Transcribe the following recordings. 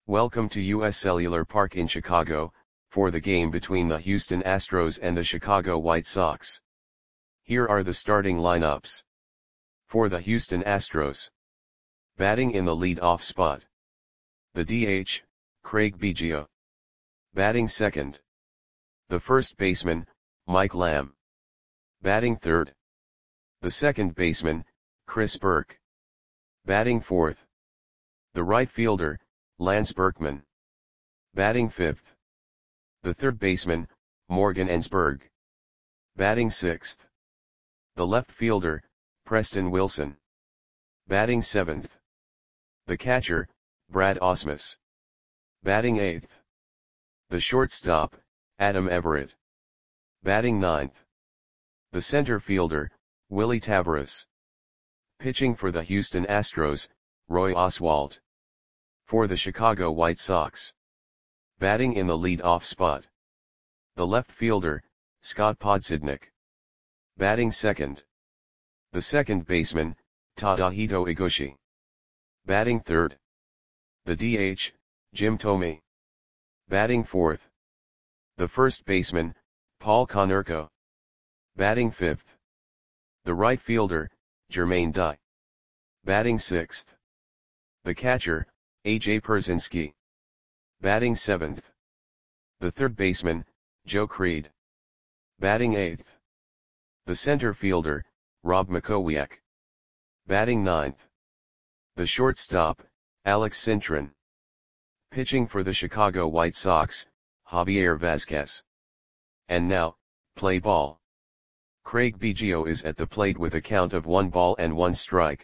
Welcome to US Cellular Park in Chicago, for the game between the Houston Astros and the Chicago White Sox. Here are the starting lineups. For the Houston Astros. Batting in the lead-off spot. The DH, Craig Biggio. Batting second. The first baseman, Mike Lamb. Batting third. The second baseman, Chris Burke. Batting fourth. The right fielder, Lance Berkman. Batting fifth. The third baseman, Morgan Ensberg. Batting sixth. The left fielder, Preston Wilson. Batting seventh. The catcher, Brad Ausmus. Batting eighth. The shortstop, Adam Everett. Batting ninth. The center fielder, Willie Taveras. Pitching for the Houston Astros, Roy Oswalt. For the Chicago White Sox. Batting in the lead-off spot. The left fielder, Scott Podsednik. Batting second. The second baseman, Tadahito Igoshi. Batting third. The DH, Jim Thome. Batting fourth. The first baseman, Paul Konerko. Batting fifth. The right fielder, Jermaine Dye. Batting sixth. The catcher, A.J. Pierzynski. Batting seventh. The third baseman, Joe Creed. Batting eighth. The center fielder, Rob Makowiak. Batting ninth. The shortstop, Alex Cintron. Pitching for the Chicago White Sox, Javier Vazquez. And now, play ball. Craig Biggio is at the plate with a count of 1-1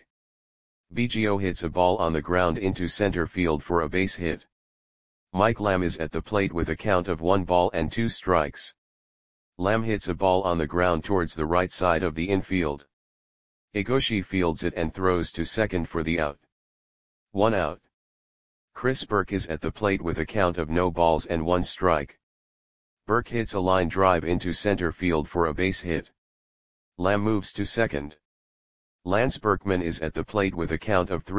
Biggio hits a ball on the ground into center field for a base hit. Mike Lamb is at the plate with a count of 1-2. Lamb hits a ball on the ground towards the right side of the infield. Igoshi fields it and throws to second for the out. 1 out. Chris Burke is at the plate with a count of 0-1. Burke hits a line drive into center field for a base hit. Lamb moves to second. Lance Berkman is at the plate with a count of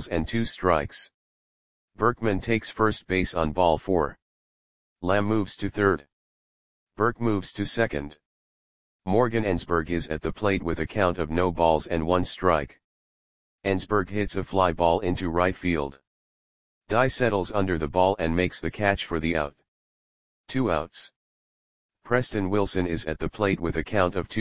3-2. Berkman takes first base on ball 4. Lamb moves to third. Burke moves to second. Morgan Ensberg is at the plate with a count of 0-1. Ensberg hits a fly ball into right field. Dye settles under the ball and makes the catch for the out. 2 outs. Preston Wilson is at the plate with a count of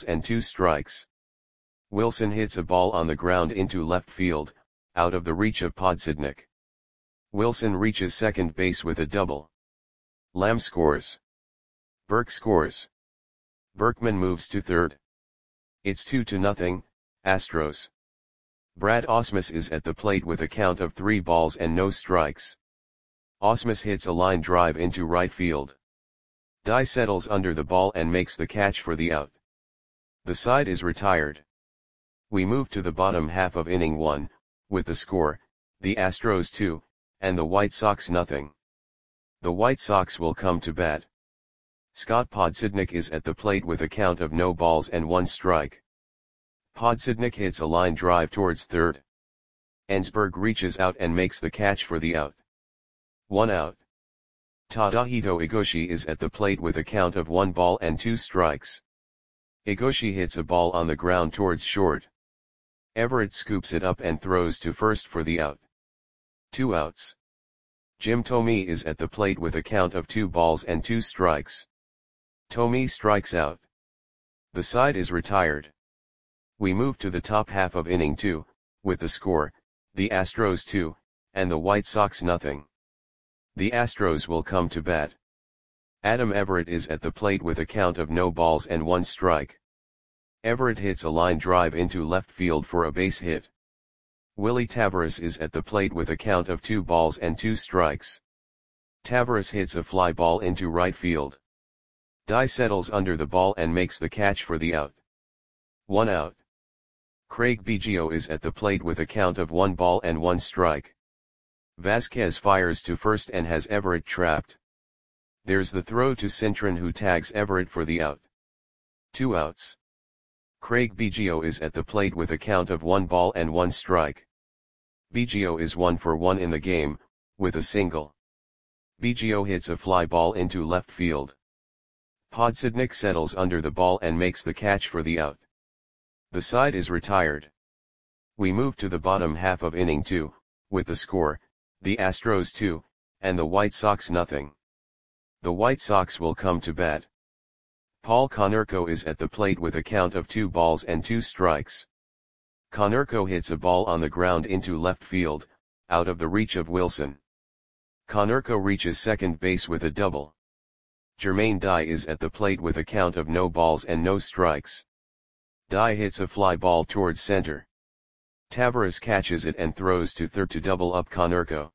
2-2. Wilson hits a ball on the ground into left field, out of the reach of Podsednik. Wilson reaches second base with a double. Lamb scores. Burke scores. Berkman moves to third. It's 2-0, Astros. Brad Ausmus is at the plate with a count of 3 balls and no strikes. Ausmus hits a line drive into right field. Dye settles under the ball and makes the catch for the out. The side is retired. We move to the bottom half of inning 1, with the score, the Astros 2, and the White Sox nothing. The White Sox will come to bat. Scott Podsednik is at the plate with a count of 0-1. Podsednik hits a line drive towards third. Ensberg reaches out and makes the catch for the out. 1 out. Tadahito Igoshi is at the plate with a count of 1-2. Igoshi hits a ball on the ground towards short. Everett scoops it up and throws to first for the out. 2 outs. Jim Thome is at the plate with a count of 2-2. Thome strikes out. The side is retired. We move to the top half of inning 2, with the score, the Astros 2, and the White Sox nothing. The Astros will come to bat. Adam Everett is at the plate with a count of 0-1. Everett hits a line drive into left field for a base hit. Willie Taveras is at the plate with a count of 2-2. Taveras hits a fly ball into right field. Dye settles under the ball and makes the catch for the out. 1 out. Craig Biggio is at the plate with a count of 1-1. Vazquez fires to first and has Everett trapped. There's the throw to Cintron who tags Everett for the out. 2 outs. Craig Biggio is at the plate with a count of 1-1. Biggio is 1 for 1 in the game, with a single. Biggio hits a fly ball into left field. Podsednik settles under the ball and makes the catch for the out. The side is retired. We move to the bottom half of inning 2, with the score, the Astros 2, and the White Sox nothing. The White Sox will come to bat. Paul Konerko is at the plate with a count of 2 balls and 2 strikes. Konerko hits a ball on the ground into left field, out of the reach of Wilson. Konerko reaches second base with a double. Jermaine Dye is at the plate with a count of no balls and no strikes. Dye hits a fly ball towards center. Taveras catches it and throws to third to double up Konerko.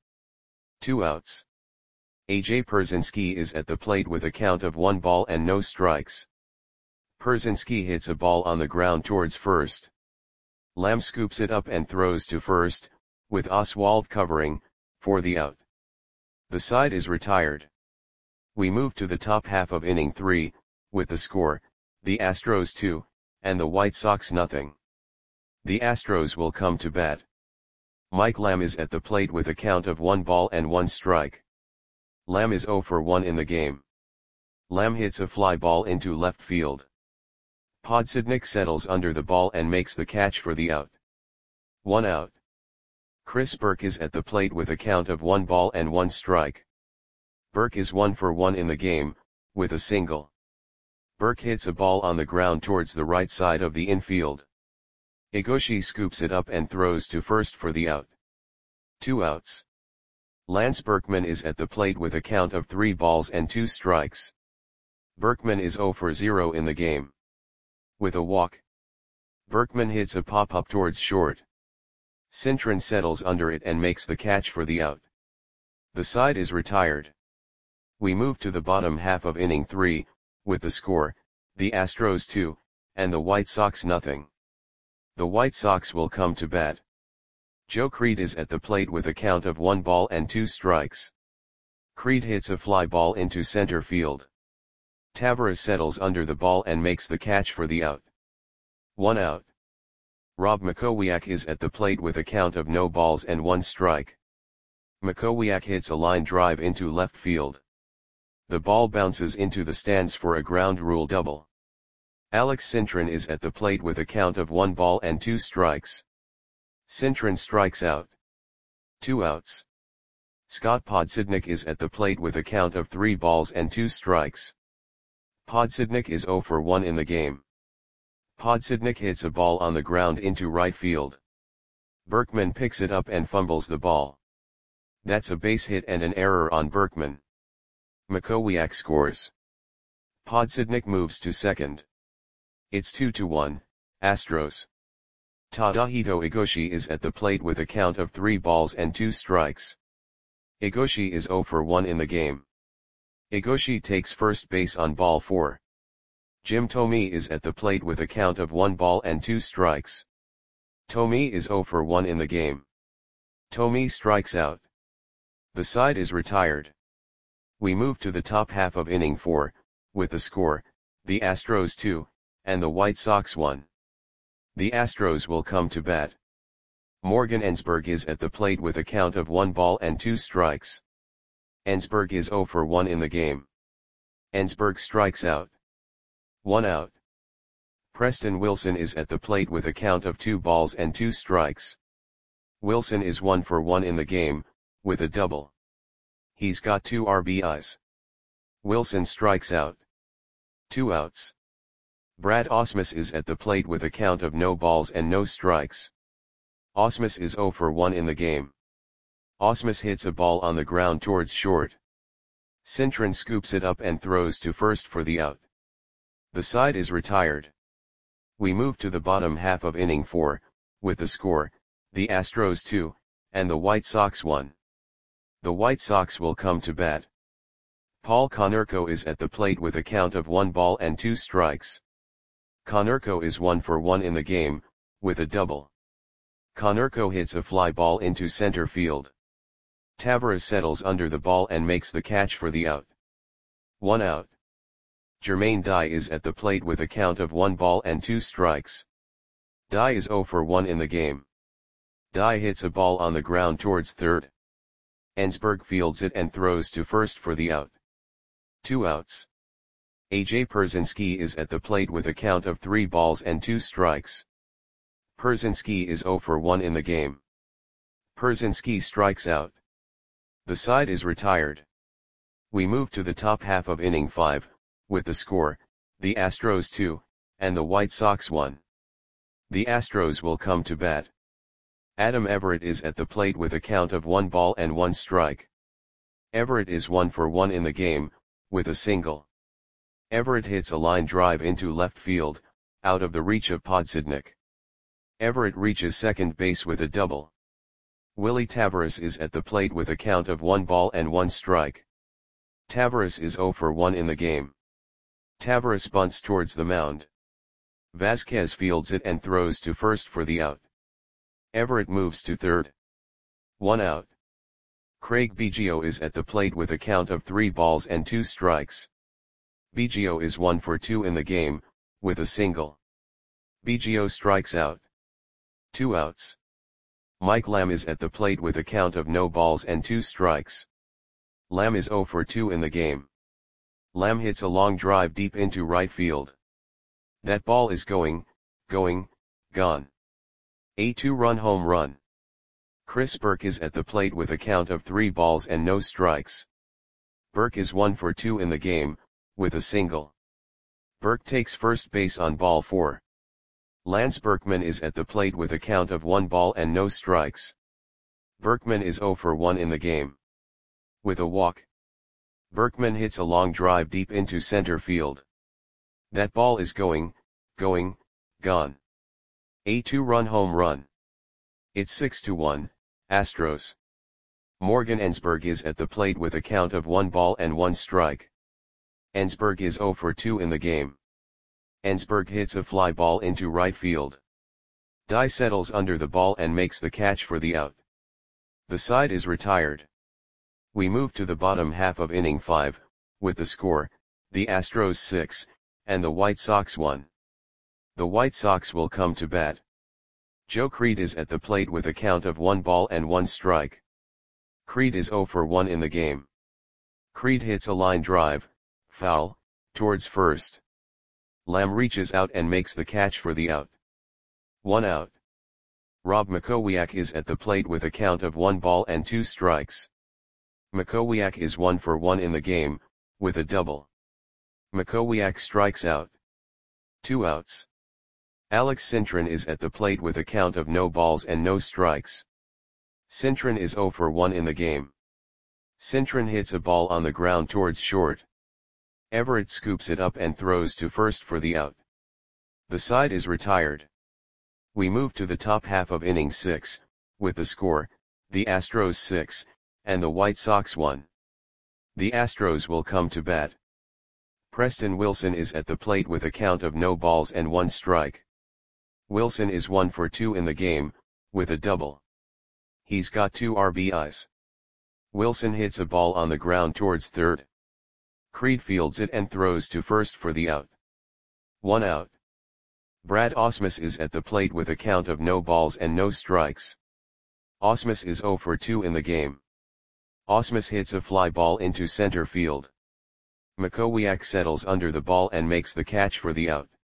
2 outs. A.J. Pierzynski is at the plate with a count of 1 ball and no strikes. Pierzynski hits a ball on the ground towards first. Lamb scoops it up and throws to first, with Oswalt covering, for the out. The side is retired. We move to the top half of inning 3, with the score, the Astros 2, and the White Sox nothing. The Astros will come to bat. Mike Lamb is at the plate with a count of 1 ball and 1 strike. Lamb is 0 for 1 in the game. Lamb hits a fly ball into left field. Podsednik settles under the ball and makes the catch for the out. 1 out. Chris Burke is at the plate with a count of 1 ball and 1 strike. Burke is 1 for 1 in the game, with a single. Burke hits a ball on the ground towards the right side of the infield. Igoshi scoops it up and throws to first for the out. 2 outs. Lance Berkman is at the plate with a count of 3 balls and 2 strikes. Berkman is 0 for 0 in the game. With a walk. Berkman hits a pop-up towards short. Cintron settles under it and makes the catch for the out. The side is retired. We move to the bottom half of inning 3, with the score, the Astros 2, and the White Sox nothing. The White Sox will come to bat. Joe Creed is at the plate with a count of 1 ball and 2 strikes. Creed hits a fly ball into center field. Taveras settles under the ball and makes the catch for the out. 1 out. Rob Makowiak is at the plate with a count of no balls and 1 strike. Makowiak hits a line drive into left field. The ball bounces into the stands for a ground rule double. Alex Cintron is at the plate with a count of 1 ball and 2 strikes. Cintron strikes out. 2 outs. Scott Podsednik is at the plate with a count of 3 balls and 2 strikes. Podsednik is 0 for 1 in the game. Podsednik hits a ball on the ground into right field. Berkman picks it up and fumbles the ball. That's a base hit and an error on Berkman. Makowiak scores. Podsednik moves to second. It's 2-1, Astros. Tadahito Igoshi is at the plate with a count of 3 balls and 2 strikes. Igoshi is 0 for 1 in the game. Igoshi takes first base on ball 4. Jim Thome is at the plate with a count of 1 ball and 2 strikes. Thome is 0 for 1 in the game. Thome strikes out. The side is retired. We move to the top half of inning 4, with the score, the Astros 2, and the White Sox 1. The Astros will come to bat. Morgan Ensberg is at the plate with a count of 1 ball and 2 strikes. Ensberg is 0 for 1 in the game. Ensberg strikes out. 1 out. Preston Wilson is at the plate with a count of 2 balls and 2 strikes. Wilson is 1 for 1 in the game, with a double. He's got 2 RBIs. Wilson strikes out. 2 outs. Brad Ausmus is at the plate with a count of no balls and no strikes. Ausmus is 0 for 1 in the game. Ausmus hits a ball on the ground towards short. Cintron scoops it up and throws to first for the out. The side is retired. We move to the bottom half of inning 4, with the score, the Astros 2, and the White Sox 1. The White Sox will come to bat. Paul Konerko is at the plate with a count of 1 ball and 2 strikes. Konerko is 1 for 1 in the game, with a double. Konerko hits a fly ball into center field. Taveras settles under the ball and makes the catch for the out. 1 out. Jermaine Dye is at the plate with a count of 1 ball and 2 strikes. Dye is 0 for 1 in the game. Dye hits a ball on the ground towards third. Ensberg fields it and throws to first for the out. 2 outs. AJ Pierzynski is at the plate with a count of 3 balls and 2 strikes. Pierzynski is 0 for 1 in the game. Pierzynski strikes out. The side is retired. We move to the top half of inning 5, with the score, the Astros 2, and the White Sox 1. The Astros will come to bat. Adam Everett is at the plate with a count of 1 ball and 1 strike. Everett is 1 for 1 in the game, with a single. Everett hits a line drive into left field, out of the reach of Podsednik. Everett reaches second base with a double. Willie Taveras is at the plate with a count of 1 ball and 1 strike. Taveras is 0 for 1 in the game. Taveras bunts towards the mound. Vasquez fields it and throws to first for the out. Everett moves to third. 1 out. Craig Biggio is at the plate with a count of 3 balls and 2 strikes. Biggio is 1 for 2 in the game, with a single. Biggio strikes out. 2 outs. Mike Lamb is at the plate with a count of no balls and 2 strikes. Lamb is 0 for 2 in the game. Lamb hits a long drive deep into right field. That ball is gone. A 2-run home run. Chris Burke is at the plate with a count of 3 balls and no strikes. Burke is 1 for 2 in the game, with a single. Burke takes first base on ball 4. Lance Berkman is at the plate with a count of 1 ball and no strikes. Berkman is 0 for 1 in the game. With a walk. Berkman hits a long drive deep into center field. That ball is gone. A 2-run home run. It's 6-1, Astros. Morgan Ensberg is at the plate with a count of 1 ball and 1 strike. Ensberg is 0 for 2 in the game. Ensberg hits a fly ball into right field. Dye settles under the ball and makes the catch for the out. The side is retired. We move to the bottom half of inning 5, with the score, the Astros 6, and the White Sox 1. The White Sox will come to bat. Joe Creed is at the plate with a count of 1 ball and 1 strike. Creed is 0 for 1 in the game. Creed hits a line drive, foul, towards first. Lamb reaches out and makes the catch for the out. 1 out. Rob Makowiak is at the plate with a count of 1 ball and 2 strikes. Makowiak is 1 for 1 in the game, with a double. Makowiak strikes out. 2 outs. Alex Cintron is at the plate with a count of no balls and no strikes. Cintron is 0 for 1 in the game. Cintron hits a ball on the ground towards short. Everett scoops it up and throws to first for the out. The side is retired. We move to the top half of inning 6, with the score, the Astros 6, and the White Sox 1. The Astros will come to bat. Preston Wilson is at the plate with a count of no balls and 1 strike. Wilson is 1 for 2 in the game, with a double. He's got 2 RBIs. Wilson hits a ball on the ground towards third. Creed fields it and throws to first for the out. 1 out. Brad Ausmus is at the plate with a count of no balls and no strikes. Ausmus is 0 for 2 in the game. Ausmus hits a fly ball into center field. Makowiak settles under the ball and makes the catch for the out.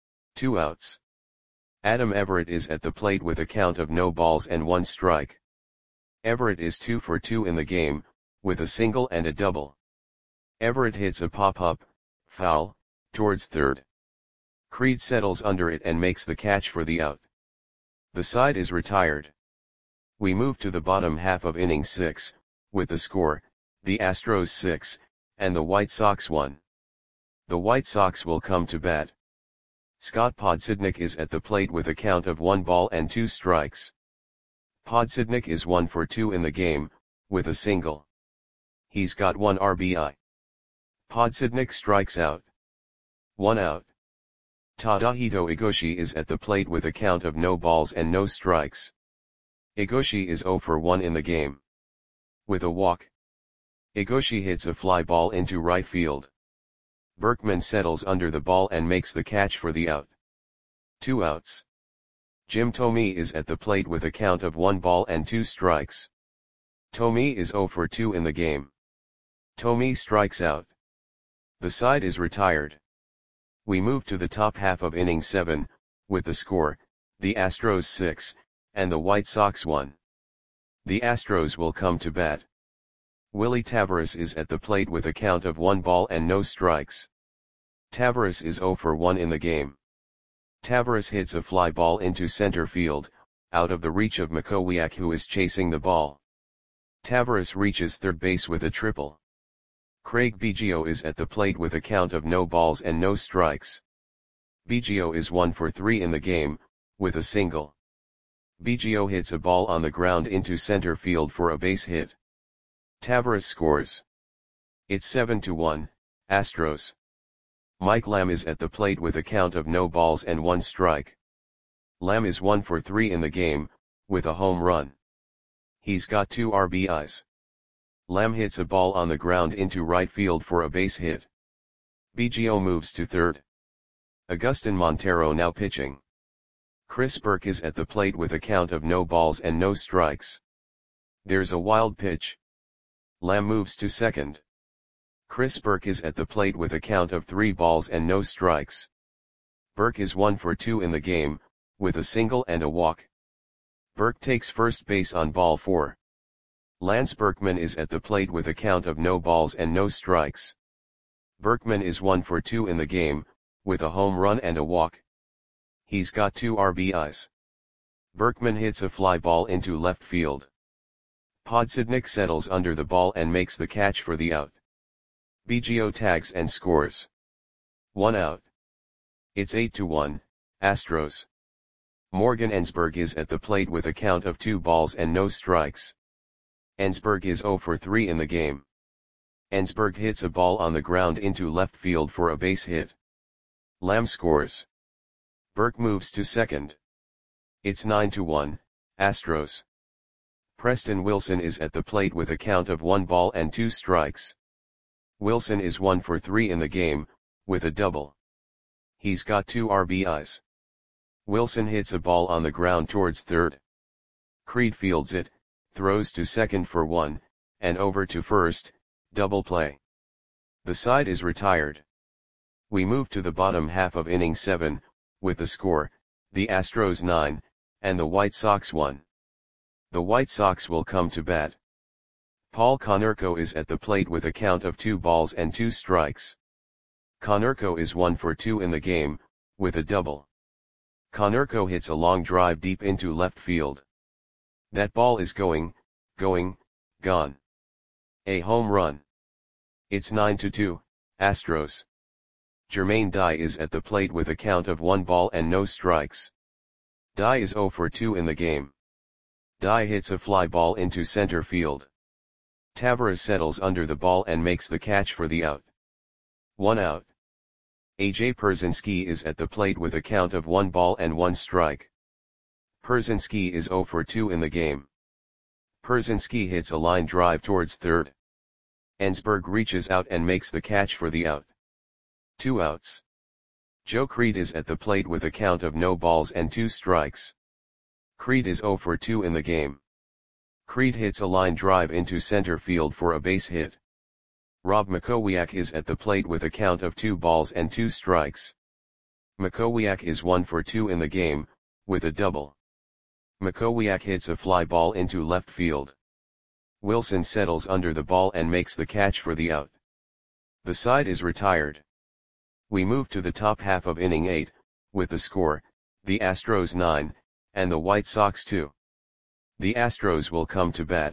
2 outs. Adam Everett is at the plate with a count of no balls and 1 strike. Everett is 2 for 2 in the game, with a single and a double. Everett hits a pop-up, foul, towards third. Creed settles under it and makes the catch for the out. The side is retired. We move to the bottom half of inning 6, with the score, the Astros 6, and the White Sox 1. The White Sox will come to bat. Scott Podsednik is at the plate with a count of 1 ball and 2 strikes. Podsednik is 1 for 2 in the game, with a single. He's got 1 RBI. Podsednik strikes out. 1 out. Tadahito Igoshi is at the plate with a count of no balls and no strikes. Igoshi is 0 for 1 in the game. With a walk. Igoshi hits a fly ball into right field. Berkman settles under the ball and makes the catch for the out. 2 outs. Jim Thome is at the plate with a count of 1 ball and 2 strikes. Tommy is 0 for 2 in the game. Tommy strikes out. The side is retired. We move to the top half of inning 7, with the score, the Astros 6, and the White Sox 1. The Astros will come to bat. Willie Taveras is at the plate with a count of 1 ball and no strikes. Taveras is 0 for 1 in the game. Taveras hits a fly ball into center field, out of the reach of Makowiak, who is chasing the ball. Taveras reaches third base with a triple. Craig Biggio is at the plate with a count of no balls and no strikes. Biggio is 1 for 3 in the game, with a single. Biggio hits a ball on the ground into center field for a base hit. Taveras scores. It's 7-1, Astros. Mike Lamb is at the plate with a count of no balls and 1 strike. Lamb is 1 for 3 in the game, with a home run. He's got 2 RBIs. Lamb hits a ball on the ground into right field for a base hit. Biggio moves to third. Agustin Montero now pitching. Chris Burke is at the plate with a count of no balls and no strikes. There's a wild pitch. Lamb moves to second. Chris Burke is at the plate with a count of 3 balls and no strikes. Burke is 1 for 2 in the game, with a single and a walk. Burke takes first base on ball 4. Lance Berkman is at the plate with a count of no balls and no strikes. Berkman is 1 for 2 in the game, with a home run and a walk. He's got 2 RBIs. Berkman hits a fly ball into left field. Podsednik settles under the ball and makes the catch for the out. Biggio tags and scores. 1 out. It's 8-1, Astros. Morgan Ensberg is at the plate with a count of 2 balls and no strikes. Ensberg is 0 for 3 in the game. Ensberg hits a ball on the ground into left field for a base hit. Lamb scores. Burke moves to second. It's 9-1, Astros. Preston Wilson is at the plate with a count of 1 ball and 2 strikes. Wilson is 1 for 3 in the game, with a double. He's got 2 RBIs. Wilson hits a ball on the ground towards third. Creed fields it, throws to second for 1, and over to first, double play. The side is retired. We move to the bottom half of inning 7, with the score, the Astros 9, and the White Sox 1. The White Sox will come to bat. Paul Konerko is at the plate with a count of 2 balls and 2 strikes. Konerko is 1 for 2 in the game, with a double. Konerko hits a long drive deep into left field. That ball is gone. A home run. It's 9-2, Astros. Jermaine Dye is at the plate with a count of 1 ball and no strikes. Dye is 0 for 2 in the game. Dye hits a fly ball into center field. Taveras settles under the ball and makes the catch for the out. 1 out. AJ Pierzynski is at the plate with a count of 1 ball and 1 strike. Pierzynski is 0 for 2 in the game. Pierzynski hits a line drive towards third. Ensberg reaches out and makes the catch for the out. 2 outs. Joe Creed is at the plate with a count of no balls and 2 strikes. Creed is 0 for 2 in the game. Creed hits a line drive into center field for a base hit. Rob Makowiak is at the plate with a count of 2 balls and 2 strikes. Makowiak is 1 for 2 in the game, with a double. Makowiak hits a fly ball into left field. Wilson settles under the ball and makes the catch for the out. The side is retired. We move to the top half of inning 8, with the score, the Astros 9, and the White Sox 2. The Astros will come to bat.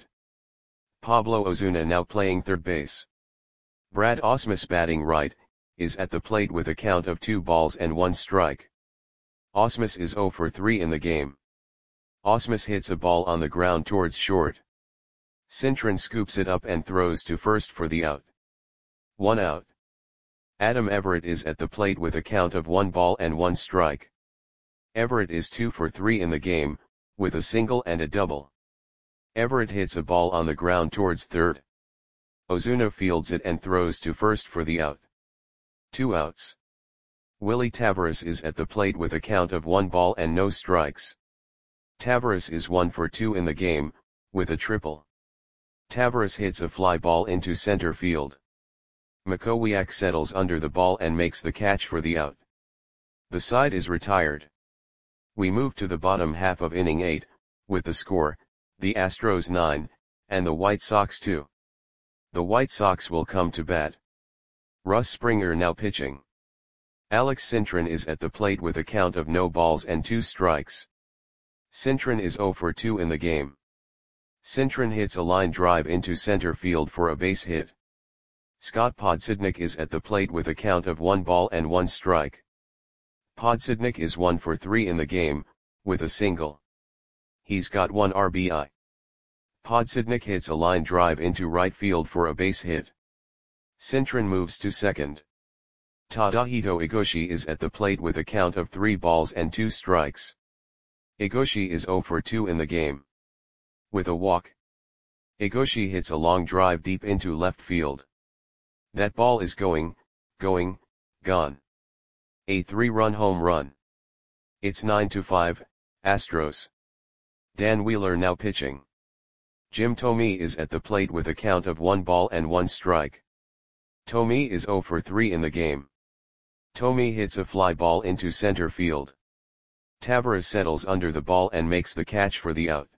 Pablo Ozuna now playing third base. Brad Ausmus batting right, is at the plate with a count of 2 balls and 1 strike. Ausmus is 0 for 3 in the game. Ausmus hits a ball on the ground towards short. Cintron scoops it up and throws to first for the out. 1 out. Adam Everett is at the plate with a count of 1 ball and 1 strike. Everett is 2 for 3 in the game, with a single and a double. Everett hits a ball on the ground towards third. Ozuna fields it and throws to first for the out. 2 outs. Willie Taveras is at the plate with a count of 1 ball and no strikes. Taveras is 1 for 2 in the game, with a triple. Tavares hits a fly ball into center field. Makowiak settles under the ball and makes the catch for the out. The side is retired. We move to the bottom half of inning 8, with the score, the Astros 9, and the White Sox 2. The White Sox will come to bat. Russ Springer now pitching. Alex Cintron is at the plate with a count of no balls and 2 strikes. Cintron is 0 for 2 in the game. Cintron hits a line drive into center field for a base hit. Scott Podsednik is at the plate with a count of 1 ball and 1 strike. Podsednik is 1 for 3 in the game, with a single. He's got 1 RBI. Podsednik hits a line drive into right field for a base hit. Cintron moves to second. Tadahito Igoshi is at the plate with a count of 3 balls and 2 strikes. Igoshi is 0 for 2 in the game. With a walk. Igoshi hits a long drive deep into left field. That ball is gone. A 3-run home run. It's 9-5, Astros. Dan Wheeler now pitching. Jim Thome is at the plate with a count of 1 ball and 1 strike. Thome is 0 for 3 in the game. Thome hits a fly ball into center field. Tavares settles under the ball and makes the catch for the out.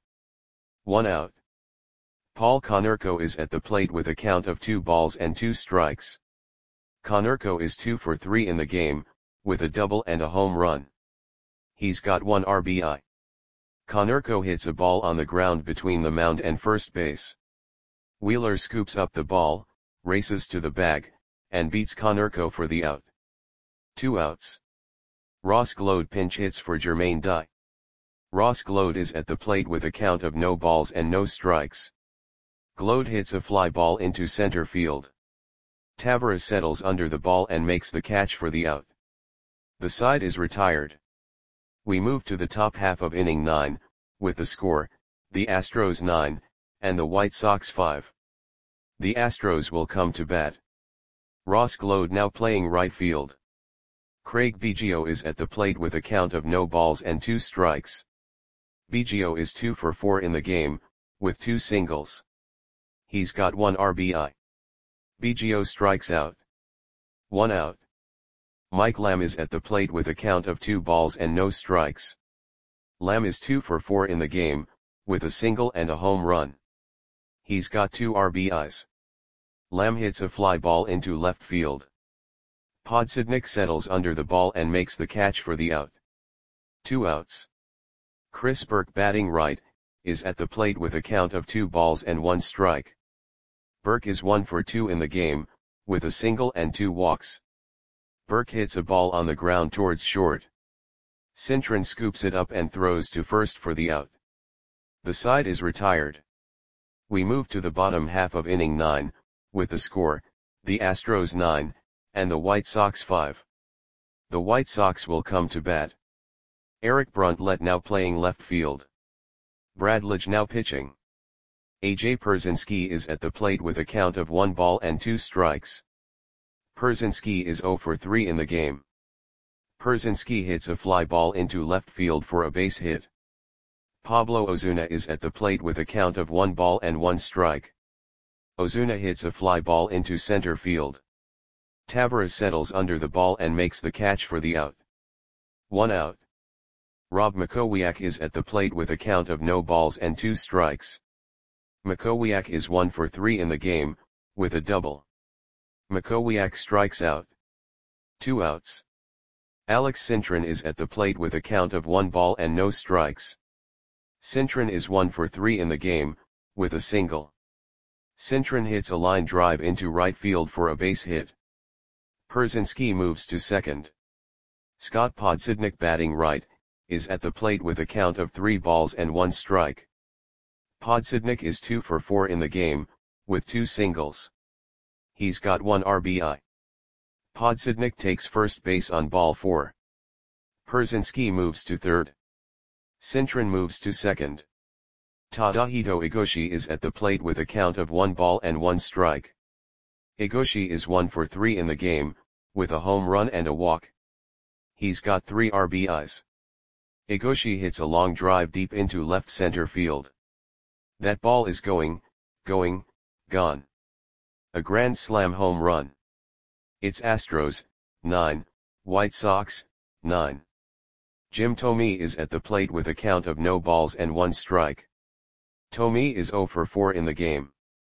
1 out. Paul Konerko is at the plate with a count of 2 balls and 2 strikes. Konerko is 2 for 3 in the game, with a double and a home run. He's got 1 RBI. Konerko hits a ball on the ground between the mound and first base. Wheeler scoops up the ball, races to the bag, and beats Konerko for the out. 2 outs. Ross Gload pinch hits for Jermaine Dye. Ross Gload is at the plate with a count of no balls and no strikes. Gload hits a fly ball into center field. Tavares settles under the ball and makes the catch for the out. The side is retired. We move to the top half of inning 9, with the score, the Astros 9, and the White Sox 5. The Astros will come to bat. Ross Gload now playing right field. Craig Biggio is at the plate with a count of no balls and 2 strikes. Biggio is 2 for 4 in the game, with 2 singles. He's got 1 RBI. Biggio strikes out. 1 out. Mike Lamb is at the plate with a count of 2 balls and no strikes. Lamb is 2 for 4 in the game, with a single and a home run. He's got 2 RBIs. Lamb hits a fly ball into left field. Podsednik settles under the ball and makes the catch for the out. 2 outs. Chris Burke batting right, is at the plate with a count of 2 balls and 1 strike. Burke is 1 for 2 in the game, with a single and 2 walks. Burke hits a ball on the ground towards short. Cintron scoops it up and throws to first for the out. The side is retired. We move to the bottom half of inning 9, with the score, the Astros 9, and the White Sox 5. The White Sox will come to bat. Eric Bruntlett now playing left field. Brad Lidge now pitching. A.J. Pierzynski is at the plate with a count of 1 ball and 2 strikes. Pierzynski is 0 for 3 in the game. Pierzynski hits a fly ball into left field for a base hit. Pablo Ozuna is at the plate with a count of 1 ball and 1 strike. Ozuna hits a fly ball into center field. Tavares settles under the ball and makes the catch for the out. 1 out. Rob Makowiak is at the plate with a count of no balls and 2 strikes. Makowiak is 1 for 3 in the game, with a double. Makowiak strikes out. 2 outs. Alex Cintron is at the plate with a count of 1 ball and no strikes. Cintron is 1 for 3 in the game, with a single. Cintron hits a line drive into right field for a base hit. Pierzynski moves to second. Scott Podsednik batting right, is at the plate with a count of 3 balls and 1 strike. Podsednik is 2 for 4 in the game, with 2 singles. He's got 1 RBI. Podsednik takes first base on ball 4. Pierzynski moves to third. Cintron moves to second. Tadahito Igoshi is at the plate with a count of 1 ball and 1 strike. Igoshi is 1 for 3 in the game, with a home run and a walk. He's got 3 RBIs. Igoshi hits a long drive deep into left center field. That ball is gone. going, gone. A grand slam home run. It's Astros, 9, White Sox, 9. Jim Thome is at the plate with a count of no balls and 1 strike. Thome is 0 for 4 in the game.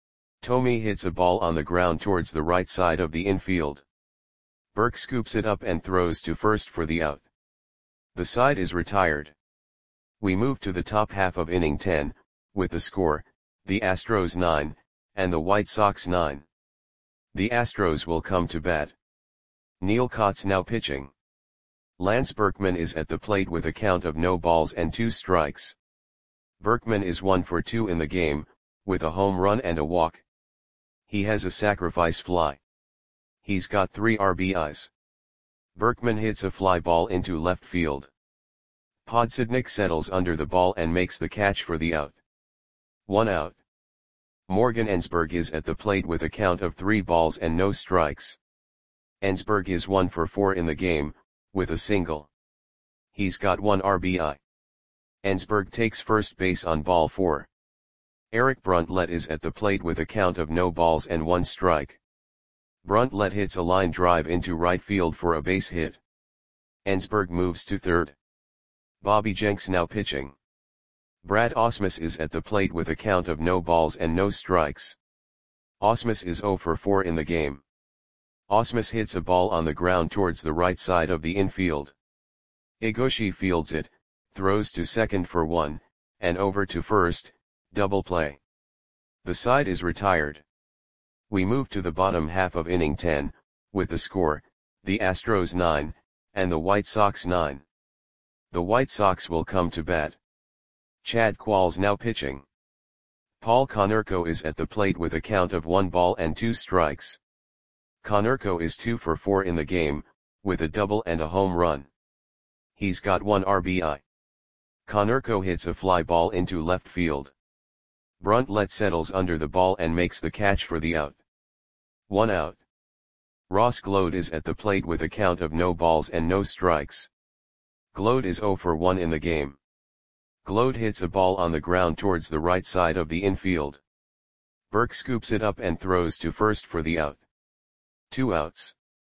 Thome hits a ball on the ground towards the right side of the infield. Burke scoops it up and throws to first for the out. The side is retired. We move to the top half of inning 10, with the score, the Astros 9, and the White Sox 9. The Astros will come to bat. Neil Cott's now pitching. Lance Berkman is at the plate with a count of no balls and 2 strikes. Berkman is 1 for 2 in the game, with a home run and a walk. He has a sacrifice fly. He's got 3 RBIs. Berkman hits a fly ball into left field. Podsednik settles under the ball and makes the catch for the out. 1 out. Morgan Ensberg is at the plate with a count of 3 balls and no strikes. Ensberg is 1 for 4 in the game, with a single. He's got 1 RBI. Ensberg takes first base on ball 4. Eric Bruntlett is at the plate with a count of no balls and 1 strike. Bruntlett hits a line drive into right field for a base hit. Ensberg moves to third. Bobby Jenks now pitching. Brad Ausmus is at the plate with a count of no balls and no strikes. Ausmus is 0 for 4 in the game. Ausmus hits a ball on the ground towards the right side of the infield. Igoshi fields it, throws to second for 1, and over to first, double play. The side is retired. We move to the bottom half of inning 10, with the score, the Astros 9, and the White Sox 9. The White Sox will come to bat. Chad Qualls now pitching. Paul Konerko is at the plate with a count of 1 ball and 2 strikes. Konerko is 2 for 4 in the game, with a double and a home run. He's got 1 RBI. Konerko hits a fly ball into left field. Bruntlett settles under the ball and makes the catch for the out. 1 out. Ross Glode is at the plate with a count of no balls and no strikes. Glode is 0 for 1 in the game. Glode hits a ball on the ground towards the right side of the infield. Burke scoops it up and throws to first for the out. 2 outs.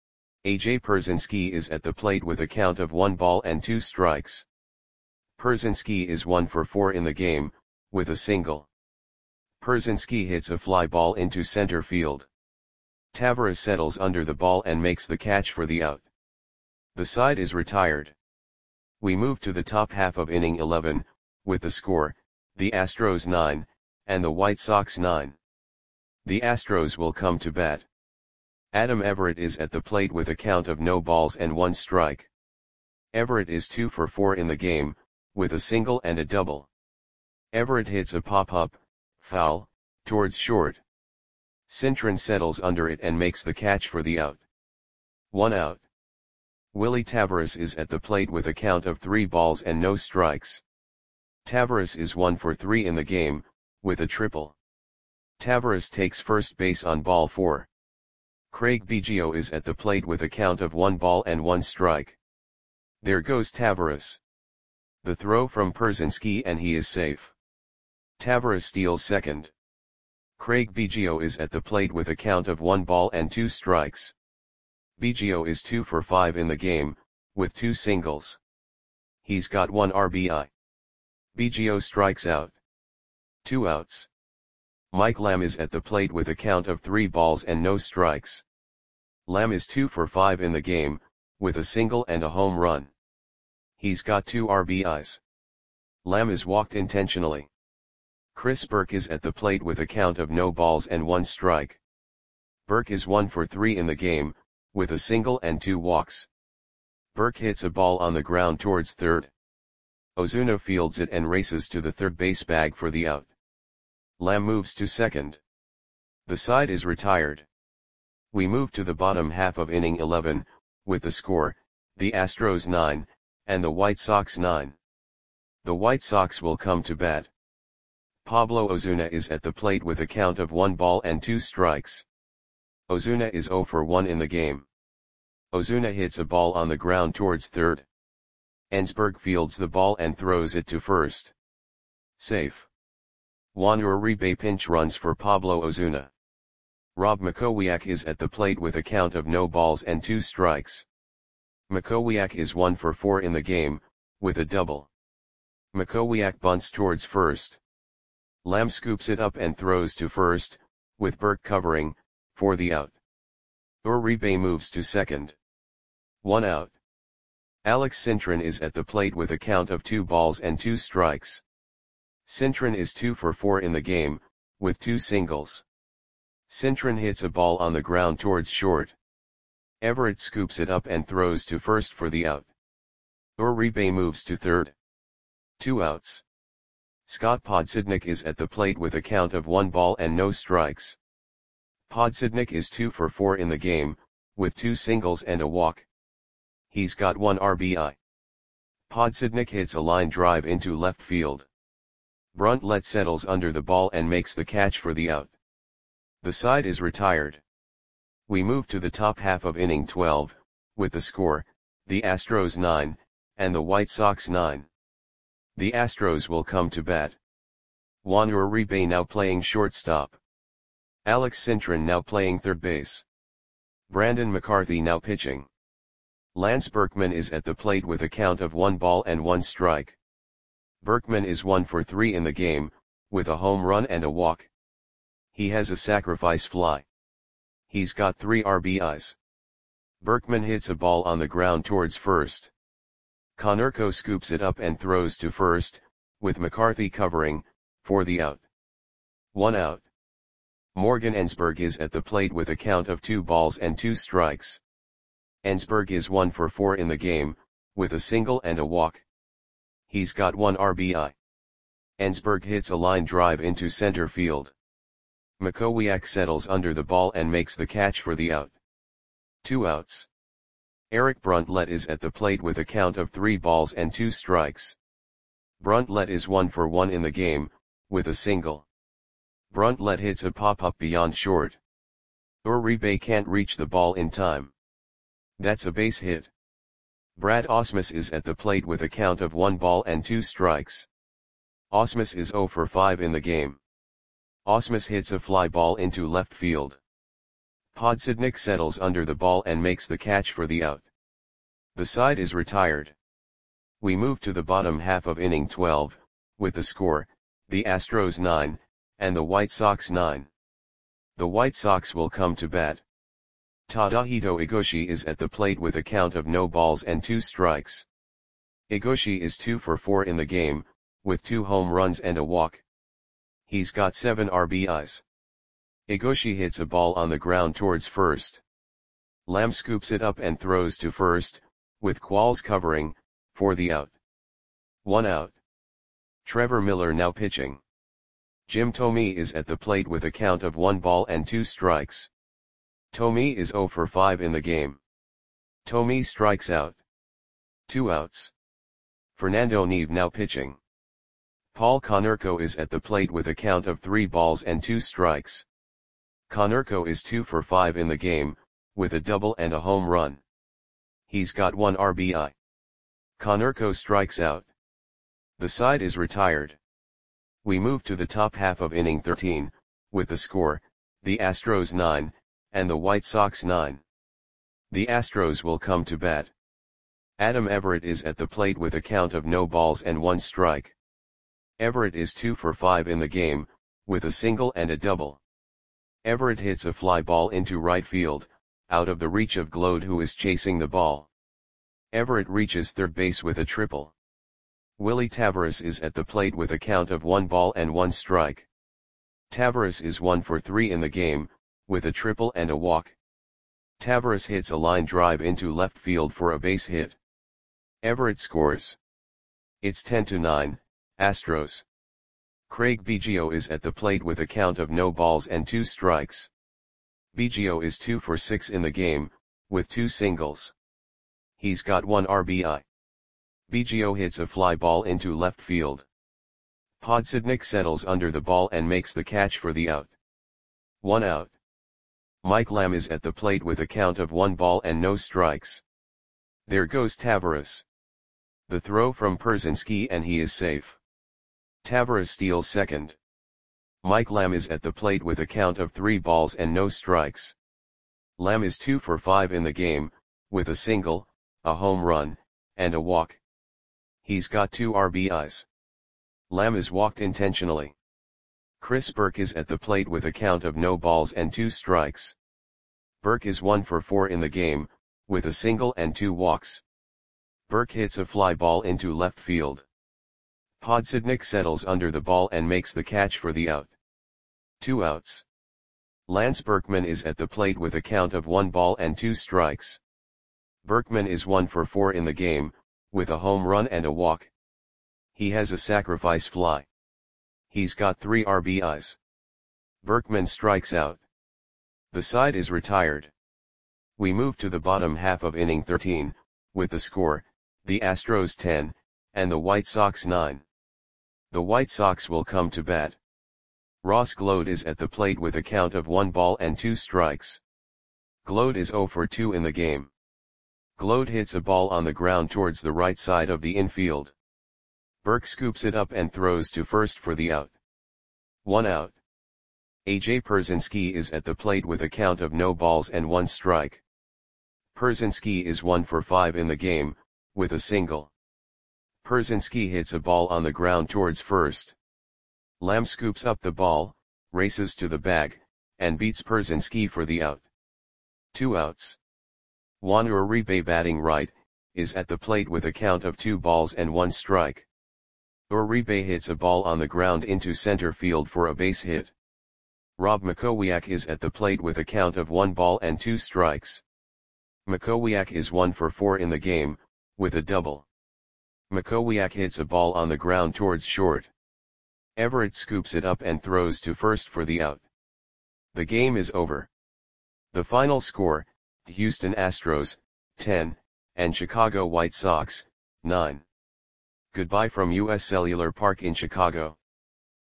AJ Pierzynski is at the plate with a count of 1 ball and 2 strikes. Pierzynski is 1 for 4 in the game, with a single. Pierzynski hits a fly ball into center field. Tavares settles under the ball and makes the catch for the out. The side is retired. We move to the top half of inning 11, with the score, the Astros 9, and the White Sox 9. The Astros will come to bat. Adam Everett is at the plate with a count of no balls and 1 strike. Everett is 2 for 4 in the game, with a single and a double. Everett hits a pop-up, foul, towards short. Cintron settles under it and makes the catch for the out. 1 out. Willie Tavares is at the plate with a count of 3 balls and no strikes. Tavares is 1 for 3 in the game, with a triple. Tavares takes first base on ball 4. Craig Biggio is at the plate with a count of 1 ball and 1 strike. There goes Tavares. The throw from Pierzynski and he is safe. Tavares steals second. Craig Biggio is at the plate with a count of 1 ball and 2 strikes. Biggio is 2 for 5 in the game, with 2 singles. He's got 1 RBI. Biggio strikes out. 2 outs. Mike Lamb is at the plate with a count of 3 balls and no strikes. Lamb is 2 for 5 in the game, with a single and a home run. He's got 2 RBIs. Lamb is walked intentionally. Chris Burke is at the plate with a count of no balls and 1 strike. Burke is 1 for 3 in the game, with a single and 2 walks. Burke hits a ball on the ground towards third. Ozuna fields it and races to the third base bag for the out. Lamb moves to second. The side is retired. We move to the bottom half of inning 11, with the score, the Astros 9, and the White Sox 9. The White Sox will come to bat. Pablo Ozuna is at the plate with a count of 1 ball and 2 strikes. Ozuna is 0 for 1 in the game. Ozuna hits a ball on the ground towards third. Ensberg fields the ball and throws it to first. Safe. Juan Uribe pinch runs for Pablo Ozuna. Rob Makowiak is at the plate with a count of no balls and 2 strikes. Makowiak is 1 for 4 in the game, with a double. Makowiak bunts towards first. Lamb scoops it up and throws to first, with Burke covering, for the out. Uribe moves to second. 1 out. Alex Cintron is at the plate with a count of 2 balls and 2 strikes. Cintron is 2 for 4 in the game, with 2 singles. Cintron hits a ball on the ground towards short. Everett scoops it up and throws to first for the out. Uribe moves to third. 2 outs. Scott Podsednik is at the plate with a count of 1 ball and no strikes. Podsednik is 2 for 4 in the game, with 2 singles and a walk. He's got 1 RBI. Podsednik hits a line drive into left field. Bruntlett settles under the ball and makes the catch for the out. The side is retired. We move to the top half of inning 12, with the score, the Astros 9, and the White Sox 9. The Astros will come to bat. Juan Uribe now playing shortstop. Alex Cintron now playing third base. Brandon McCarthy now pitching. Lance Berkman is at the plate with a count of 1 ball and 1 strike. Berkman is 1 for 3 in the game, with a home run and a walk. He has a sacrifice fly. He's got 3 RBIs. Berkman hits a ball on the ground towards first. Konerko scoops it up and throws to first, with McCarthy covering, for the out. 1 out. Morgan Ensberg is at the plate with a count of 2 balls and 2 strikes. Ensberg is 1 for 4 in the game, with a single and a walk. He's got 1 RBI. Ensberg hits a line drive into center field. Makowiak settles under the ball and makes the catch for the out. 2 outs. Eric Bruntlett is at the plate with a count of 3 balls and 2 strikes. Bruntlett is 1 for 1 in the game, with a single. Bruntlett hits a pop-up beyond short. Uribe can't reach the ball in time. That's a base hit. Brad Ausmus is at the plate with a count of 1 ball and 2 strikes. Ausmus is 0 for 5 in the game. Ausmus hits a fly ball into left field. Podsednik settles under the ball and makes the catch for the out. The side is retired. We move to the bottom half of inning 12, with the score, the Astros 9, and the White Sox 9. The White Sox will come to bat. Tadahito Igoshi is at the plate with a count of no balls and 2 strikes. Igoshi is 2 for 4 in the game, with 2 home runs and a walk. He's got 7 RBIs. Igoshi hits a ball on the ground towards first. Lamb scoops it up and throws to first, with Qualls covering, for the out. 1 out. Trevor Miller now pitching. Jim Thome is at the plate with a count of 1 ball and 2 strikes. Thome is 0 for 5 in the game. Thome strikes out. 2 outs. Fernando Neve now pitching. Paul Konerko is at the plate with a count of 3 balls and 2 strikes. Konerko is 2 for 5 in the game, with a double and a home run. He's got 1 RBI. Konerko strikes out. The side is retired. We move to the top half of inning 13, with the score, the Astros 9, and the White Sox 9. The Astros will come to bat. Adam Everett is at the plate with a count of no balls and 1 strike. Everett is 2 for 5 in the game, with a single and a double. Everett hits a fly ball into right field, out of the reach of Glode, who is chasing the ball. Everett reaches third base with a triple. Willie Taveras is at the plate with a count of 1 ball and 1 strike. Taveras is 1 for 3 in the game, with a triple and a walk. Taveras hits a line drive into left field for a base hit. Everett scores. It's 10-9, Astros. Craig Biggio is at the plate with a count of no balls and 2 strikes. Biggio is 2 for 6 in the game, with 2 singles. He's got 1 RBI. Biggio hits a fly ball into left field. Podsednik settles under the ball and makes the catch for the out. 1 out. Mike Lamb is at the plate with a count of 1 ball and no strikes. There goes Taveras. The throw from Pierzynski and he is safe. Taveras steals second. Mike Lamb is at the plate with a count of 3 balls and no strikes. Lamb is 2 for 5 in the game, with a single, a home run, and a walk. He's got 2 RBIs. Lamb is walked intentionally. Chris Burke is at the plate with a count of no balls and 2 strikes. Burke is 1 for 4 in the game, with a single and 2 walks. Burke hits a fly ball into left field. Podsednik settles under the ball and makes the catch for the out. 2 outs. Lance Berkman is at the plate with a count of 1 ball and 2 strikes. Berkman is 1 for 4 in the game, with a home run and a walk. He has a sacrifice fly. He's got 3 RBIs. Berkman strikes out. The side is retired. We move to the bottom half of inning 13, with the score, the Astros 10, and the White Sox 9. The White Sox will come to bat. Ross Gload is at the plate with a count of 1 ball and 2 strikes. Gload is 0 for 2 in the game. Gload hits a ball on the ground towards the right side of the infield. Burke scoops it up and throws to first for the out. 1 out. A.J. Pierzynski is at the plate with a count of no balls and 1 strike. Pierzynski is 1 for 5 in the game, with a single. Pierzynski hits a ball on the ground towards first. Lamb scoops up the ball, races to the bag, and beats Pierzynski for the out. 2 outs. Juan Uribe, batting right, is at the plate with a count of 2 balls and 1 strike. Uribe hits a ball on the ground into center field for a base hit. Rob Makowiak is at the plate with a count of 1 ball and 2 strikes. Makowiak is 1 for 4 in the game, with a double. Makowiak hits a ball on the ground towards short. Everett scoops it up and throws to first for the out. The game is over. The final score, Houston Astros, 10, and Chicago White Sox, 9. Goodbye from US Cellular Park in Chicago.